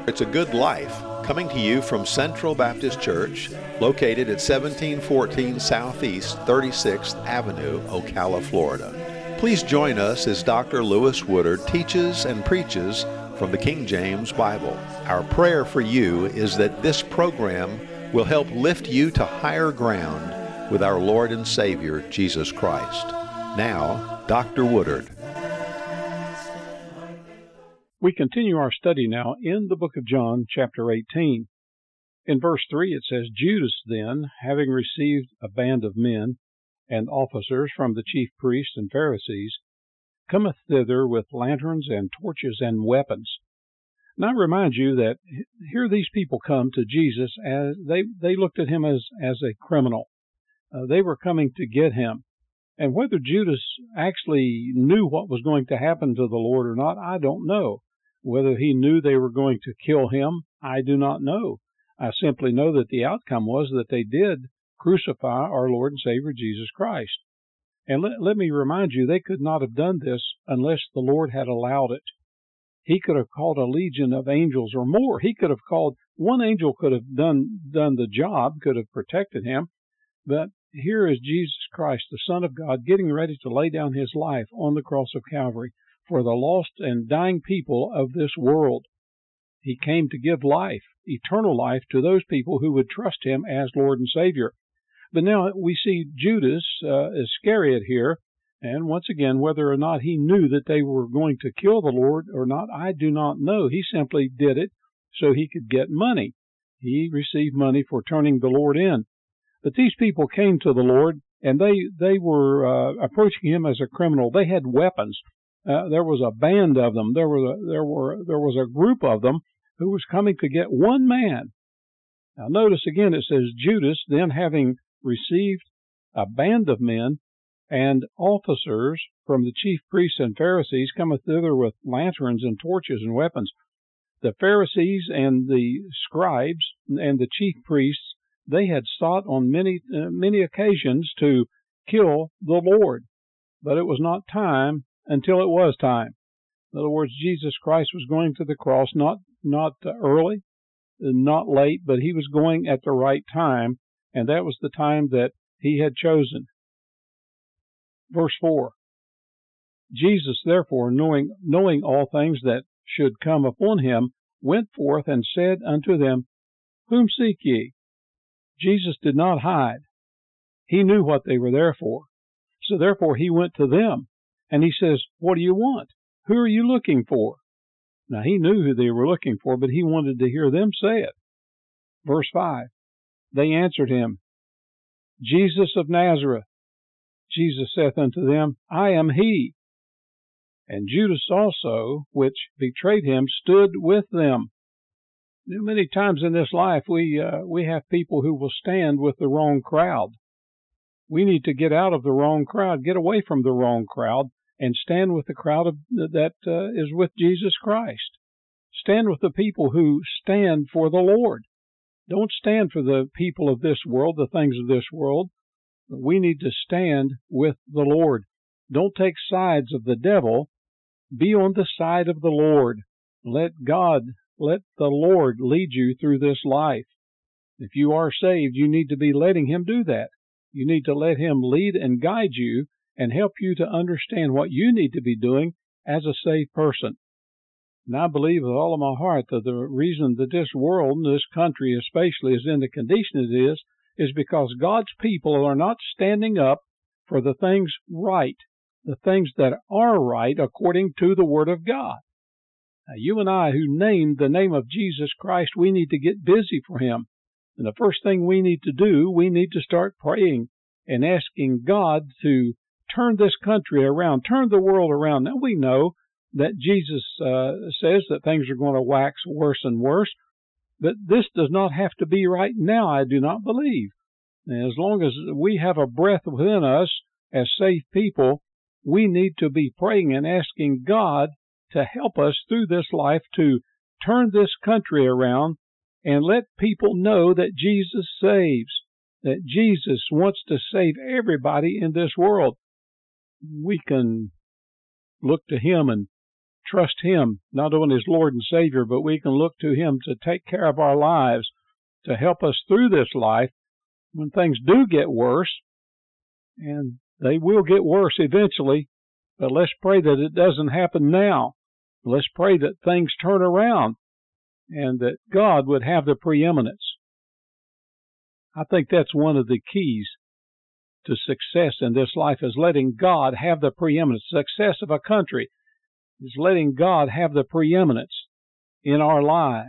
It's a Good Life, coming to you from Central Baptist Church, located at 1714 Southeast 36th Avenue, Ocala, Florida. Please join us as Dr. Lewis Woodard teaches and preaches from the King James Bible. Our prayer for you is that this program will help lift you to higher ground with our Lord and Savior, Jesus Christ. Now, Dr. Woodard. We continue our study now in the book of John, chapter 18. In verse 3 it says, Judas then, having received a band of men and officers from the chief priests and Pharisees, cometh thither with lanterns and torches and weapons. And I remind you that here these people come to Jesus as they looked at him as a criminal. They were coming to get him. And whether Judas actually knew what was going to happen to the Lord or not, I don't know. Whether he knew they were going to kill him, I do not know. I simply know that the outcome was that they did crucify our Lord and Savior Jesus Christ. And let me remind you, they could not have done this unless the Lord had allowed it. He could have called a legion of angels or more. He could have called, one angel could have done the job, could have protected him. But here is Jesus Christ, the Son of God, getting ready to lay down his life on the cross of Calvary for the lost and dying people of this world. He came to give life, eternal life, to those people who would trust him as Lord and Savior. But now we see Judas Iscariot here, and once again, whether or not he knew that they were going to kill the Lord or not, I do not know. He simply did it so he could get money. He received money for turning the Lord in. But these people came to the Lord, and they were approaching him as a criminal. They had weapons. There was a band of them. There was a group of them who was coming to get one man. Now notice again it says, Judas, then having received a band of men and officers from the chief priests and Pharisees, cometh thither with lanterns and torches and weapons. The Pharisees and the scribes and the chief priests, they had sought on many occasions to kill the Lord, but it was not time until it was time. In other words, Jesus Christ was going to the cross, not early, not late, but he was going at the right time, and that was the time that he had chosen. Verse 4, Jesus therefore, knowing all things that should come upon him, went forth and said unto them, Whom seek ye? Jesus did not hide. He knew what they were there for. So therefore he went to them. And he says, What do you want? Who are you looking for? Now he knew who they were looking for, but he wanted to hear them say it. Verse 5, They answered him, Jesus of Nazareth. Jesus saith unto them, I am he. And Judas also, which betrayed him, stood with them. Many times in this life we have people who will stand with the wrong crowd. We need to get out of the wrong crowd, get away from the wrong crowd, and stand with the crowd that is with Jesus Christ. Stand with the people who stand for the Lord. Don't stand for the people of this world, the things of this world. We need to stand with the Lord. Don't take sides of the devil. Be on the side of the Lord. Let the Lord lead you through this life. If you are saved, you need to be letting him do that. You need to let him lead and guide you and help you to understand what you need to be doing as a saved person. And I believe with all of my heart that the reason that this world, and this country especially, is in the condition it is because God's people are not standing up for the things right, the things that are right according to the Word of God. Now, you and I who named the name of Jesus Christ, we need to get busy for him. And the first thing we need to do, we need to start praying and asking God to turn this country around, turn the world around. Now we know that Jesus says that things are going to wax worse and worse, but this does not have to be right now, I do not believe. And as long as we have a breath within us as saved people, we need to be praying and asking God to help us through this life to turn this country around and let people know that Jesus saves, that Jesus wants to save everybody in this world. We can look to him and trust Him not only as Lord and Savior, but we can look to Him to take care of our lives, to help us through this life when things do get worse, and they will get worse eventually, but let's pray that it doesn't happen now. Let's pray that things turn around and that God would have the preeminence. I think that's one of the keys to success in this life, is letting God have the preeminence. Success of a country is letting God have the preeminence in our lives.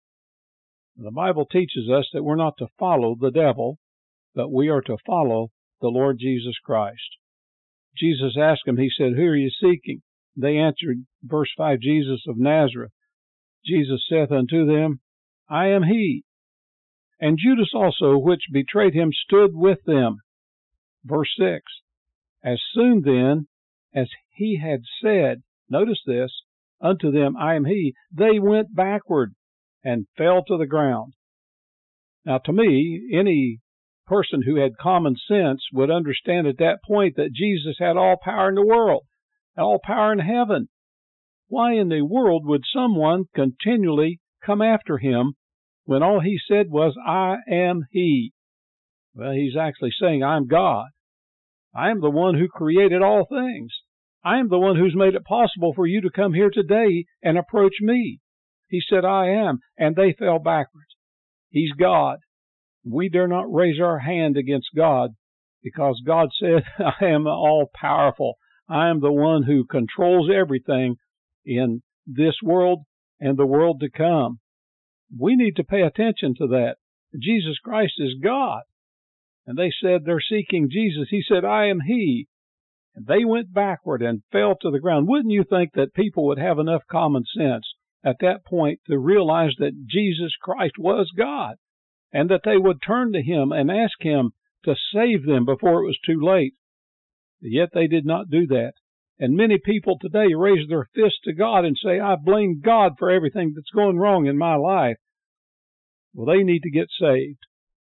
The Bible teaches us that we're not to follow the devil, but we are to follow the Lord Jesus Christ. Jesus asked them, He said, "Who are you seeking?" They answered, verse 5, "Jesus of Nazareth." Jesus saith unto them, "I am He." And Judas also, which betrayed Him, stood with them. Verse 6, as soon then as He had said, notice this, unto them, "I am He," they went backward and fell to the ground. Now, to me, any person who had common sense would understand at that point that Jesus had all power in the world, all power in heaven. Why in the world would someone continually come after Him when all He said was, "I am He"? Well, He's actually saying, I'm God. I am the one who created all things. I am the one who's made it possible for you to come here today and approach me. He said, "I am," and they fell backwards. He's God. We dare not raise our hand against God, because God said, "I am all-powerful. I am the one who controls everything in this world and the world to come." We need to pay attention to that. Jesus Christ is God. And they said they're seeking Jesus. He said, "I am He." And they went backward and fell to the ground. Wouldn't you think that people would have enough common sense at that point to realize that Jesus Christ was God, and that they would turn to Him and ask Him to save them before it was too late? Yet they did not do that. And many people today raise their fists to God and say, "I blame God for everything that's going wrong in my life." Well, they need to get saved.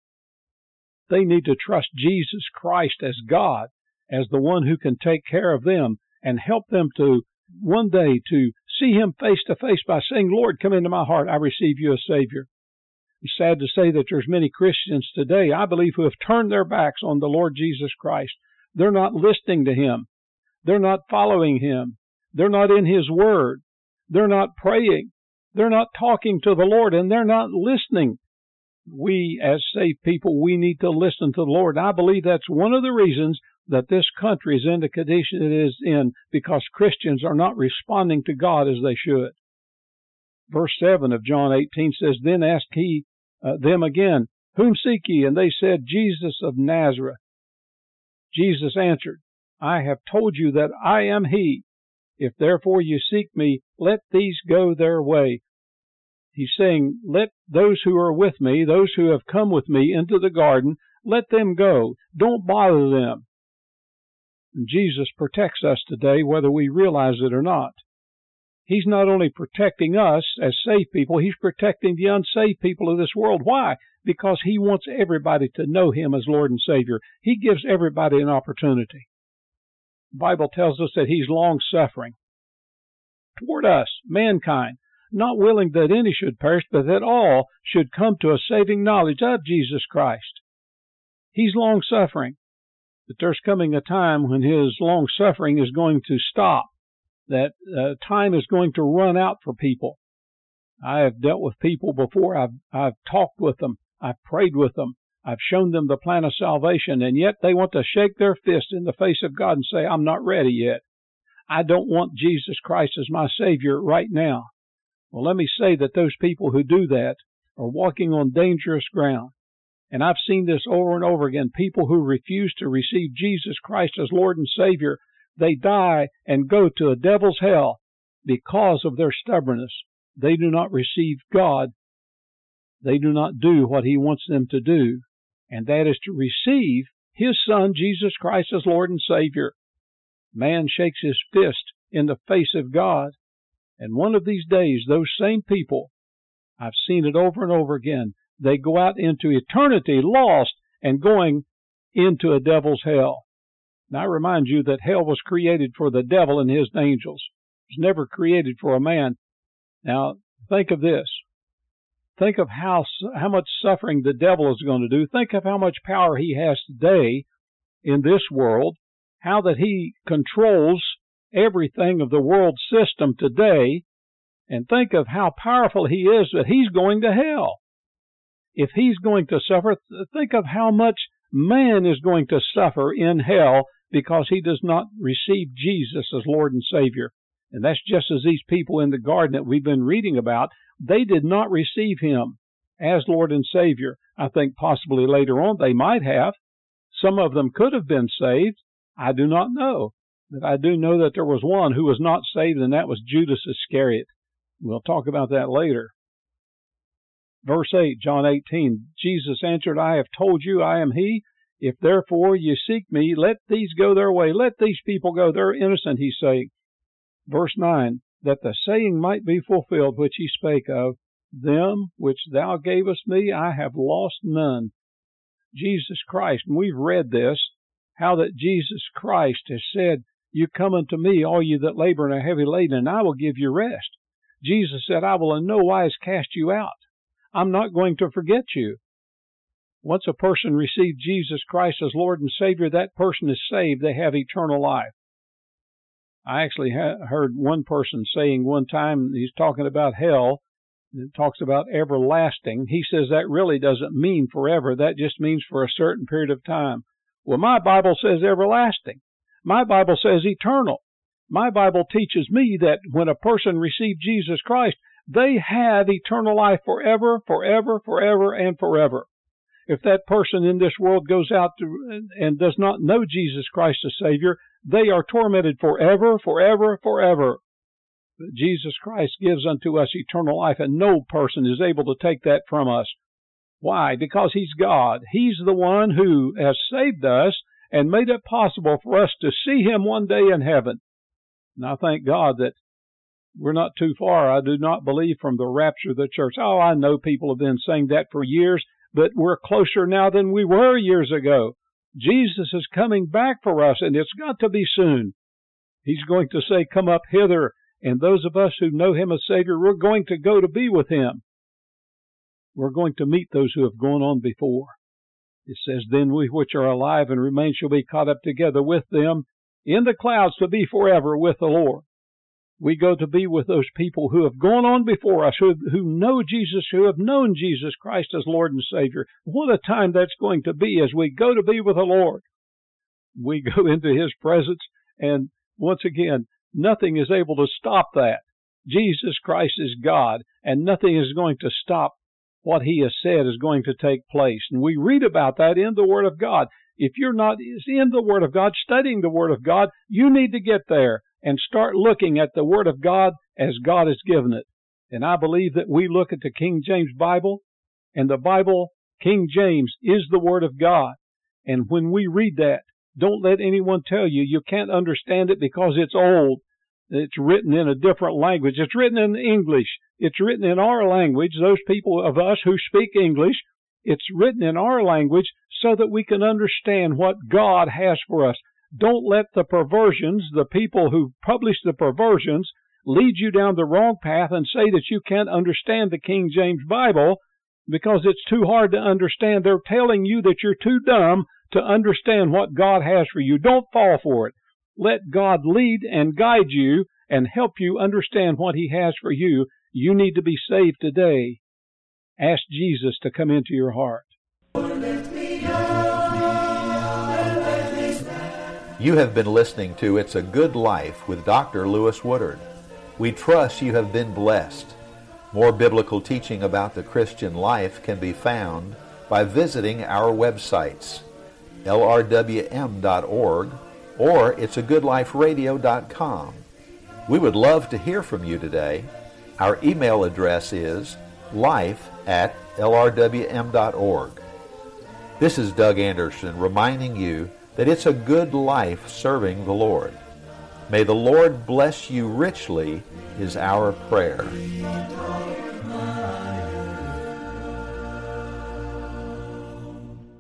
They need to trust Jesus Christ as God, as the one who can take care of them and help them to one day to see Him face to face by saying, "Lord, come into my heart. I receive you as Savior." It's sad to say that there's many Christians today, I believe, who have turned their backs on the Lord Jesus Christ. They're not listening to Him. They're not following Him. They're not in His Word. They're not praying. They're not talking to the Lord, and they're not listening. We, as saved people, we need to listen to the Lord. I believe that's one of the reasons that this country is in the condition it is in, because Christians are not responding to God as they should. Verse 7 of John 18 says, "Then asked He them again, Whom seek ye? And they said, Jesus of Nazareth. Jesus answered, I have told you that I am He. If therefore you seek me, let these go their way." He's saying, let those who are with me, those who have come with me into the garden, let them go. Don't bother them. And Jesus protects us today, whether we realize it or not. He's not only protecting us as saved people, He's protecting the unsaved people of this world. Why? Because He wants everybody to know Him as Lord and Savior. He gives everybody an opportunity. The Bible tells us that He's long-suffering toward us, mankind, not willing that any should perish, but that all should come to a saving knowledge of Jesus Christ. He's long-suffering, but there's coming a time when His long-suffering is going to stop, that time is going to run out for people. I have dealt with people before. I've talked with them. I've prayed with them. I've shown them the plan of salvation, and yet they want to shake their fist in the face of God and say, "I'm not ready yet. I don't want Jesus Christ as my Savior right now." Well, let me say that those people who do that are walking on dangerous ground. And I've seen this over and over again. People who refuse to receive Jesus Christ as Lord and Savior, they die and go to a devil's hell because of their stubbornness. They do not receive God. They do not do what He wants them to do, and that is to receive His Son, Jesus Christ, as Lord and Savior. Man shakes his fist in the face of God. And one of these days, those same people, I've seen it over and over again, they go out into eternity lost and going into a devil's hell. Now, I remind you that hell was created for the devil and his angels. was never created for a man. Now, think of this. Think of how much suffering the devil is going to do. Think of how much power he has today in this world, how that he controls everything of the world system today, and think of how powerful he is that he's going to hell. If he's going to suffer, think of how much man is going to suffer in hell because he does not receive Jesus as Lord and Savior. And that's just as these people in the garden that we've been reading about, they did not receive him as Lord and Savior. I think possibly later on they might have. Some of them could have been saved. I do not know. But I do know that there was one who was not saved, and that was Judas Iscariot. We'll talk about that later. Verse 8, John 18, Jesus answered, I have told you I am he. If therefore you seek me, let these go their way. Let these people go. They're innocent, he's saying. Verse 9, that the saying might be fulfilled which he spake of, them which thou gavest me, I have lost none. Jesus Christ, and we've read this, how that Jesus Christ has said, you come unto me, all you that labor and are heavy laden, and I will give you rest. Jesus said, I will in no wise cast you out. I'm not going to forget you. Once a person receives Jesus Christ as Lord and Savior, that person is saved. They have eternal life. I actually heard one person saying one time, he's talking about hell, and it talks about everlasting. He says that really doesn't mean forever. That just means for a certain period of time. Well, my Bible says everlasting. My Bible says eternal. My Bible teaches me that when a person receives Jesus Christ, they have eternal life forever, forever, forever, and forever. If that person in this world goes out and does not know Jesus Christ as Savior, they are tormented forever, forever, forever. But Jesus Christ gives unto us eternal life, and no person is able to take that from us. Why? Because He's God. He's the one who has saved us and made it possible for us to see Him one day in heaven. And I thank God that we're not too far. I do not believe from the rapture of the church. Oh, I know people have been saying that for years, but we're closer now than we were years ago. Jesus is coming back for us, and it's got to be soon. He's going to say, come up hither, and those of us who know Him as Savior, we're going to go to be with Him. We're going to meet those who have gone on before. It says, then we which are alive and remain shall be caught up together with them in the clouds to be forever with the Lord. We go to be with those people who have gone on before us, who know Jesus, who have known Jesus Christ as Lord and Savior. What a time that's going to be as we go to be with the Lord. We go into His presence, and once again, nothing is able to stop that. Jesus Christ is God, and nothing is going to stop what He has said is going to take place. And we read about that in the Word of God. If you're not in the Word of God, studying the Word of God, you need to get there and start looking at the Word of God as God has given it. And I believe that we look at the King James Bible, and the Bible, King James, is the Word of God. And when we read that, don't let anyone tell you you can't understand it because it's old. It's written in a different language. It's written in English. It's written in our language, those people of us who speak English. It's written in our language so that we can understand what God has for us. Don't let the perversions, the people who publish the perversions, lead you down the wrong path and say that you can't understand the King James Bible because it's too hard to understand. They're telling you that you're too dumb to understand what God has for you. Don't fall for it. Let God lead and guide you and help you understand what He has for you. You need to be saved today. Ask Jesus to come into your heart. You have been listening to It's a Good Life with Dr. Lewis Woodard. We trust you have been blessed. More biblical teaching about the Christian life can be found by visiting our websites, lrwm.org or it'sagoodliferadio.com. We would love to hear from you today. Our email address is life@lrwm.org. This is Doug Anderson reminding you that it's a good life serving the Lord. May the Lord bless you richly is our prayer.